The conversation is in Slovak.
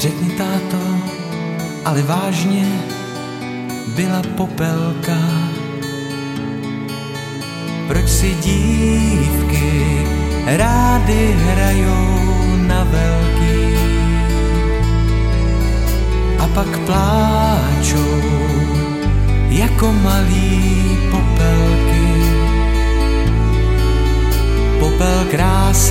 Řekni, táto, ale vážně, byla popelka. Proč si dívky rády hrajou na velký a pak pláčou jako malý popelky? Popel krásy